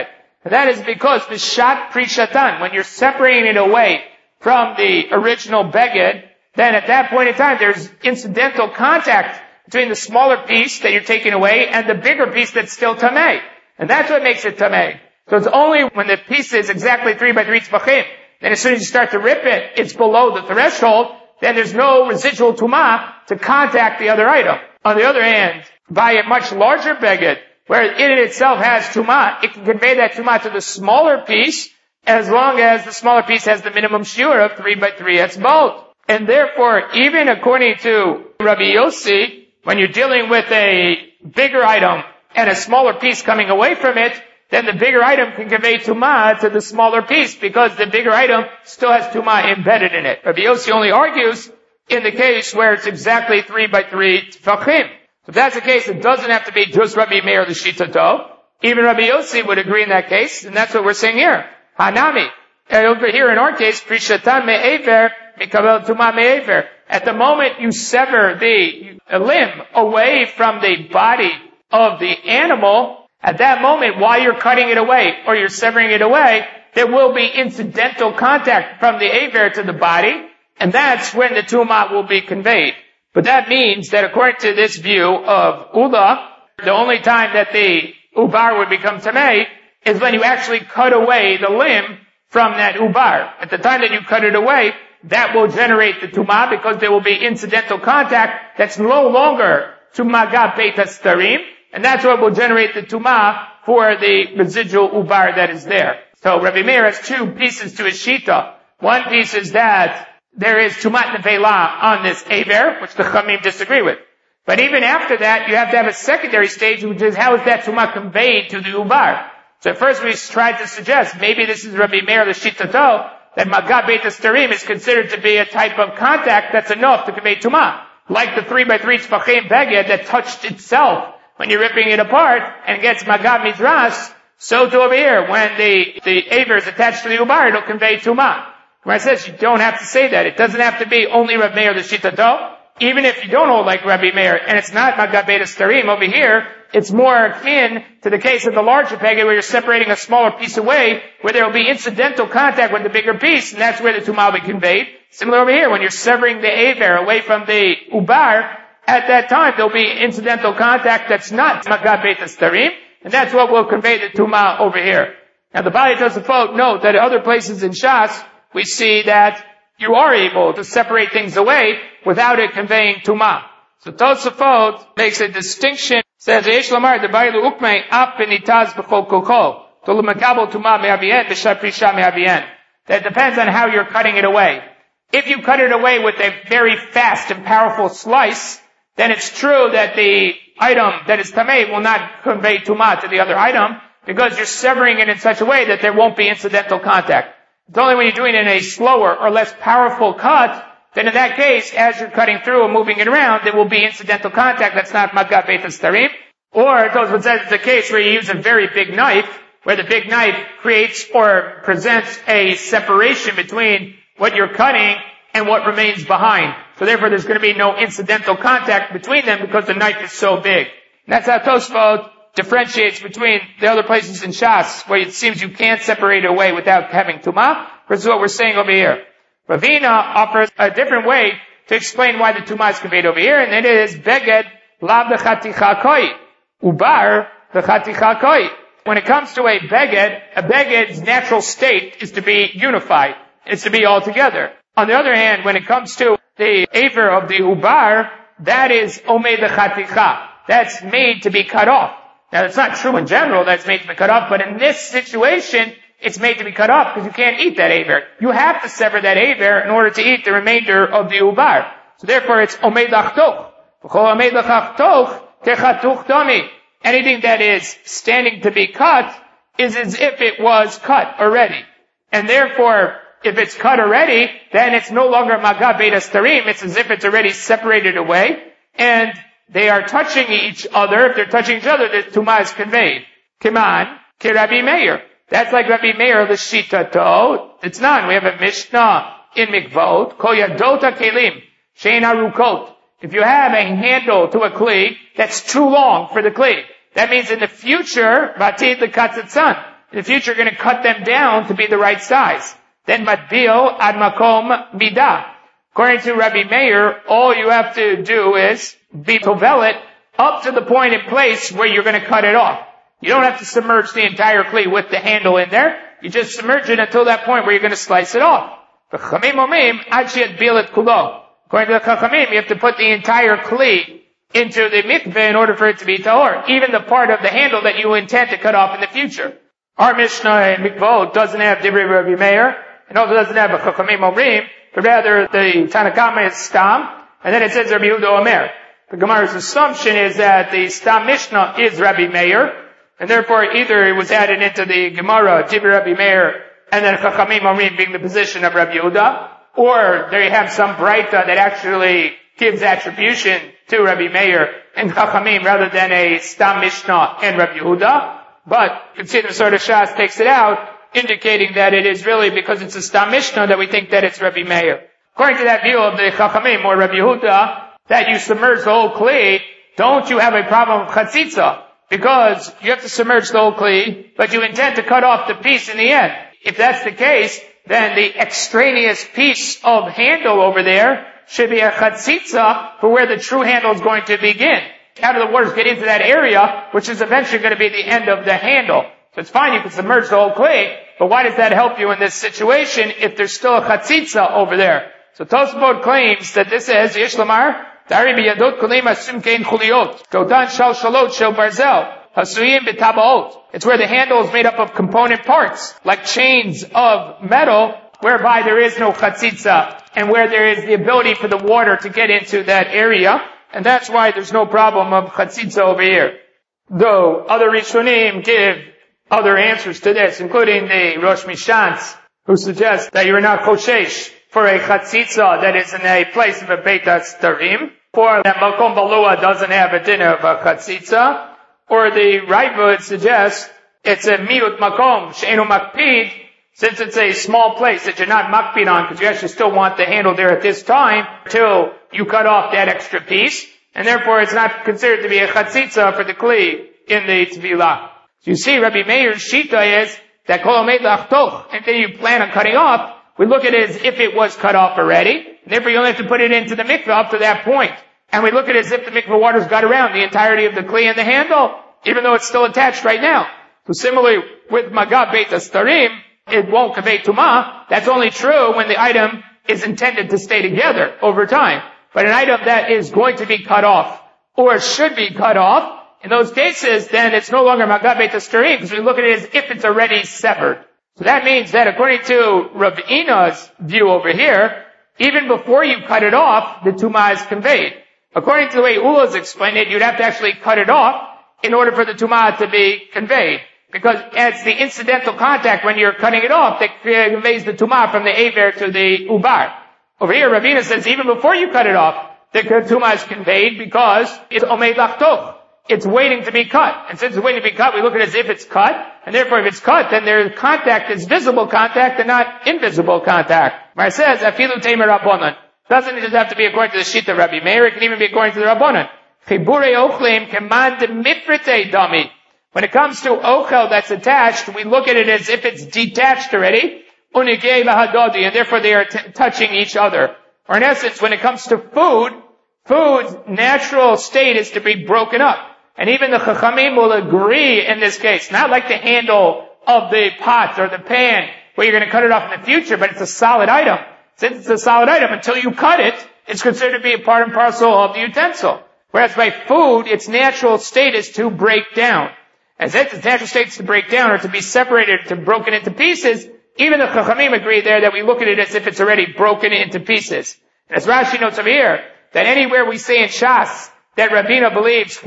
And that is because Bishat Prishatan, when you're separating it away from the original beged, then at that point in time there's incidental contact between the smaller piece that you're taking away and the bigger piece that's still tamei. And that's what makes it tamei. So it's only when the piece is exactly three by three tzvachim, then as soon as you start to rip it, it's below the threshold, then there's no residual tumah to contact the other item. On the other hand, by a much larger beged, where it in itself has tumah, it can convey that tumah to the smaller piece, as long as the smaller piece has the minimum shiur of three by three etzbot. And therefore, even according to Rabbi Yossi, when you're dealing with a bigger item and a smaller piece coming away from it, then the bigger item can convey tumah to the smaller piece because the bigger item still has tumah embedded in it. Rabbi Yossi only argues in the case where it's exactly three by three tefachim. So if that's the case, it doesn't have to be just Rabbi Meir l'shitato. Even Rabbi Yossi would agree in that case, and that's what we're saying here. Hanami. And over here in our case, prishatan me'ever, mikabel tumah me'ever. At the moment you sever the limb away from the body of the animal, at that moment, while you're cutting it away, or you're severing it away, there will be incidental contact from the aver to the body, and that's when the tumah will be conveyed. But that means that according to this view of Ula, the only time that the ubar would become tamei is when you actually cut away the limb from that ubar. At the time that you cut it away, that will generate the tumah because there will be incidental contact that's no longer tumah beit hastarim, and that's what will generate the tumah for the residual ubar that is there. So Rabbi Meir has two pieces to his shita. One piece is that there is tumat nevela on this aver, which the Chamim disagree with. But even after that, you have to have a secondary stage, which is how is that tumah conveyed to the ubar. So at first we tried to suggest, maybe this is Rabbi Meir the shitato, that magab beit hastarim is considered to be a type of contact that's enough to convey tumah. Like the three by three tzvachim beged that touched itself when you're ripping it apart and gets magab midras, so too over here, when the, the aver is attached to the ubar, it'll convey tumah. Where it says you don't have to say that. It doesn't have to be only Rabbi Meir the shitato. Even if you don't hold like Rabbi Meir, and it's not magab beit hastarim over here, it's more akin to the case of the larger beged where you're separating a smaller piece away, where there will be incidental contact with the bigger piece, and that's where the tumah will be conveyed. Similar over here, when you're severing the aver away from the ubar, at that time there'll be incidental contact that's not magab beit hastarim, and that's what will convey the tumah over here. Now the Bali Tosafot note that at other places in Shas, we see that you are able to separate things away without it conveying tumah. So Tosafot makes a distinction, says, Yesh lamar debaylu ukmei ap benitaz b'chol koko, to l'makabel tumah me'avien b'shar prisha me'avien. That depends on how you're cutting it away. If you cut it away with a very fast and powerful slice, then it's true that the item that is tamei will not convey tumah to the other item, because you're severing it in such a way that there won't be incidental contact. It's only when you're doing it in a slower or less powerful cut, then in that case, as you're cutting through and moving it around, there will be incidental contact that's not magab beit hastarim. Or it goes with that it's a case where you use a very big knife, where the big knife creates or presents a separation between what you're cutting and what remains behind. So therefore there's going to be no incidental contact between them because the knife is so big. And that's how Tosfot differentiates between the other places in Shas, where it seems you can't separate it away without having tumah, versus what we're saying over here. Ravina offers a different way to explain why the tumah is conveyed over here, and it is beged lav b'chaticha koi, ubar b'chaticha koi. When it comes to a beged, a beged's natural state is to be unified. It's to be all together. On the other hand, when it comes to the aver of the ubar, that is omed b'chaticha. That's made to be cut off. Now, it's not true in general that it's made to be cut off, but in this situation, it's made to be cut off because you can't eat that aver. You have to sever that aver in order to eat the remainder of the ubar. So therefore, it's omed lachtoch. V'chol omed lachtoch techatuch dami. Anything that is standing to be cut is as if it was cut already. And therefore, if it's cut already, then it's no longer magab beit hastarim. It's as if it's already separated away. And they are touching each other. If they're touching each other, the tumah is conveyed. Kiman, ki Rabbi Meir. That's like Rabbi Meir, the shitato. It's not. We have a Mishnah in Mikvot. Kol yadota kelim, shein harukot. If you have a handle to a kli that's too long for the kli, that means in the future, batid the katzatzan, In the future, you're going to cut them down to be the right size. Then matbil ad makom midah. According to Rabbi Meir, all you have to do is be tovelet up to the point in place where you're going to cut it off. You don't have to submerge the entire kli with the handle in there. You just submerge it until that point where you're going to slice it off. According to the Chachamim, you have to put the entire kli into the mikveh in order for it to be tahor, even the part of the handle that you intend to cut off in the future. Our Mishnah in Mikvot doesn't have Divrei Rabbi Meir, and also doesn't have a Chachamim Omrim, but rather the Tanakama is Stam, and then it says Rabbi Yehuda Omer. The Gemara's assumption is that the Stam Mishnah is Rabbi Meir, and therefore either it was added into the Gemara, Divrei Rabbi Meir, and then Chachamim Omrim being the position of Rabbi Yehuda, or there you have some Braita that actually gives attribution to Rabbi Meir and Chachamim rather than a Stam Mishnah and Rabbi Yehuda. But you can see the Sort of Shas takes it out, indicating that it is really because it's a Stam Mishnah that we think that it's Rabbi Meir. According to that view of the Chachamim or Rabbi Yehuda, that you submerge the whole kli, don't you have a problem with chatzitza? Because you have to submerge the whole kli, but you intend to cut off the piece in the end. If that's the case, then the extraneous piece of handle over there should be a chatzitza for where the true handle is going to begin. How do the waters get into that area, which is eventually going to be the end of the handle? So it's fine, you can submerge the whole kli, but why does that help you in this situation if there's still a chatzitza over there? So Tosafot claims that this is, Yesh Lamar, Dari biyadot kulim asum kein chuliot, Godan shal shalot shel barzel, hasuyim b'tabaot. It's where the handle is made up of component parts, like chains of metal, whereby there is no chatzitza, and where there is the ability for the water to get into that area, and that's why there's no problem of chatzitza over here. Though other Rishonim give other answers to this, including the Rosh Mishans, who suggests that you're not choshesh for a chatzitza that is in a place of a Beit HaStarim, or that Makom Balua doesn't have a din of a chatzitza, or the Raibud suggests it's a miut makom, she'enu makpid, since it's a small place that you're not makpid on, because you actually still want the handle there at this time, till you cut off that extra piece, and therefore it's not considered to be a chatzitza for the kli in the tevilah. So you see, Rabbi Meir's shita is that kol omed lachtoch, and then you plan on cutting off, we look at it as if it was cut off already, and therefore you only have to put it into the mikveh up to that point. And we look at it as if the mikveh water's got around the entirety of the kli and the handle, even though it's still attached right now. So similarly, with Magab Beit HaStarim, it won't convey Tumah. That's only true when the item is intended to stay together over time. But an item that is going to be cut off, or should be cut off, in those cases, then it's no longer Magab Beit HaStarim, because we look at it as if it's already severed. So that means that according to Rav Ina's view over here, even before you cut it off, the Tumah is conveyed. According to the way Ula's explained it, you'd have to actually cut it off in order for the Tumah to be conveyed. Because it's the incidental contact when you're cutting it off that conveys the Tumah from the Aver to the Ubar. Over here, Ravina says even before you cut it off, the Tumah is conveyed because it's Omed Lachtoch. It's waiting to be cut. And since it's waiting to be cut, we look at it as if it's cut. And therefore, if it's cut, then their contact is visible contact and not invisible contact. Where it says, Afilu Tamer Rabbanan. Doesn't just have to be according to the Shita of Rabbi Meir, it can even be according to the Rabbanan. Chibure Ochlim Command Mifrite Dami. When it comes to Ochel that's attached, we look at it as if it's detached already. Unigei Lahadodi, and therefore they are t- touching each other. Or in essence, when it comes to food, food's natural state is to be broken up. And even the Chachamim will agree in this case, not like the handle of the pot or the pan where you're going to cut it off in the future, but it's a solid item. Since it's a solid item, until you cut it, it's considered to be a part and parcel of the utensil. Whereas by food, its natural state is to break down. As its natural state is to break down or to be separated, to broken into pieces, even the Chachamim agree there that we look at it as if it's already broken into pieces. And as Rashi notes over here, that anywhere we say in Shas, that Ravina believes,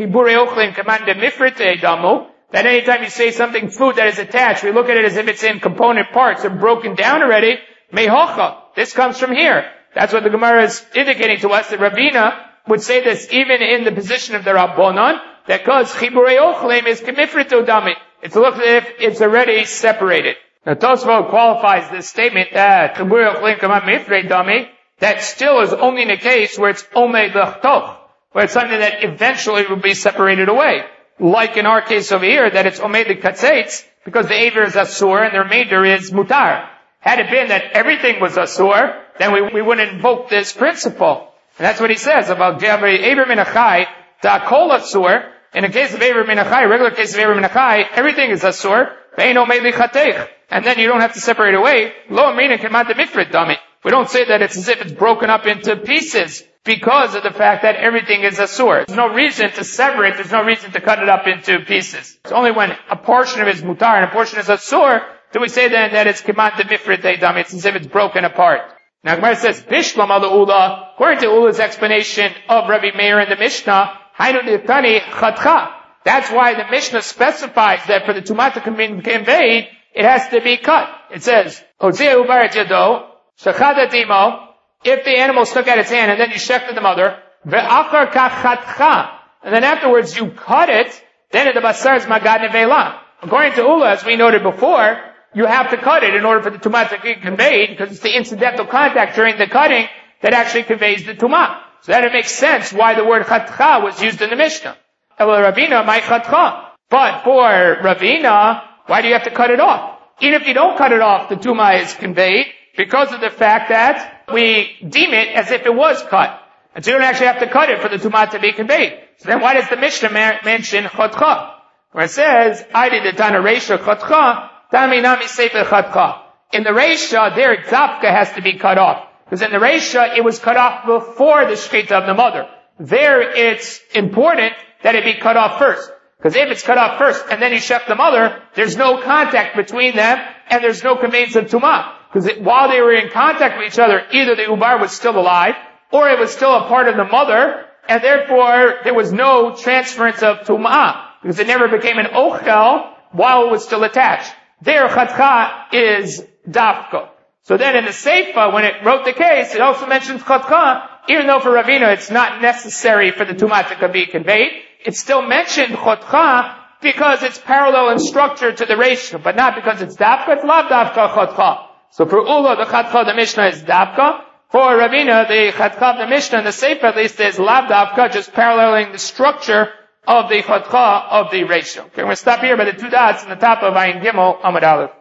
that anytime you say something, food that is attached, we look at it as if it's in component parts or broken down already, mehocha. This comes from here. That's what the Gemara is indicating to us, that Ravina would say this even in the position of the Rabbonon, that because chiburei ochlim is kemifritu dami. It's looked as if it's already separated. Now Tosfot qualifies this statement that chiburei ochlim kama mifrei dami, that still is only in a case where it's omed lachtoch, where it's something that eventually will be separated away. like in our case over here, that it's omed l'katzetz, because the aver is asur and the remainder is mutar. Had it been that everything was asur, then we, we wouldn't invoke this principle. And that's what he says about Gavri aver min achai, ta'kol asur. In the case of aver min achai, regular case of aver min achai, everything is asur. Ve'ein omed l'chatech. And then you don't have to separate away. Lo amrina kemat demifrit dami. We don't say that it's as if it's broken up into pieces because of the fact that everything is asur. There's no reason to sever it. There's no reason to cut it up into pieces. It's only when a portion of it is mutar and a portion is asur do we say then that it's kemat demifrit dami. It's as if it's broken apart. Now Gemara says, Bishlam ala Ula, according to Ula's explanation of Rabbi Meir in the Mishnah, Hainu ditani chatcha. That's why the Mishnah specifies that for the tumat to be conveyed, it has to be cut. It says, Hosea ubaret yado, shachada dimo, if the animal stuck out its hand and then you shechted the mother, ve'achar kachatcha, and then afterwards you cut it, then the basar is magad nevela. According to Ula, as we noted before, you have to cut it in order for the tumat to be conveyed, because it's the incidental contact during the cutting that actually conveys the tumat. So that it makes sense why the word chatcha was used in the Mishnah. Ravina, my chatcha. But for Ravina, why do you have to cut it off? Even if you don't cut it off, the tumah is conveyed because of the fact that we deem it as if it was cut. And so you don't actually have to cut it for the tumah to be conveyed. So then why does the Mishnah ma- mention chatcha? Where it says, I did the Tana Reisha chatcha, Tami Nami Sefer chatcha. In the Reisha, there Zapka has to be cut off. Because in the Reisha, it was cut off before the shechita of the mother. There, it's important that it be cut off first. Because if it's cut off first and then you shech the mother, there's no contact between them and there's no conveyance of tumah. Because while they were in contact with each other, either the ubar was still alive or it was still a part of the mother, and therefore there was no transference of tumah. Because it never became an ochel while it was still attached. There, chatcha is dafka. So then in the Seifa, when it wrote the case, it also mentions chatcha, even though for Ravina it's not necessary for the tumah to be conveyed. It still mentioned chatcha because it's parallel in structure to the Reisha, but not because it's dafka, it's lav dafka chatcha. So for Ula, the chatcha of the Mishnah is dafka. For Ravina, the chatcha of the Mishnah, and the Seifa at least, is lav dafka, just paralleling the structure of the chatcha of the Reisha. Okay, we're going to stop here by the two dots in the top of Ayin Gimel Amud Aleph.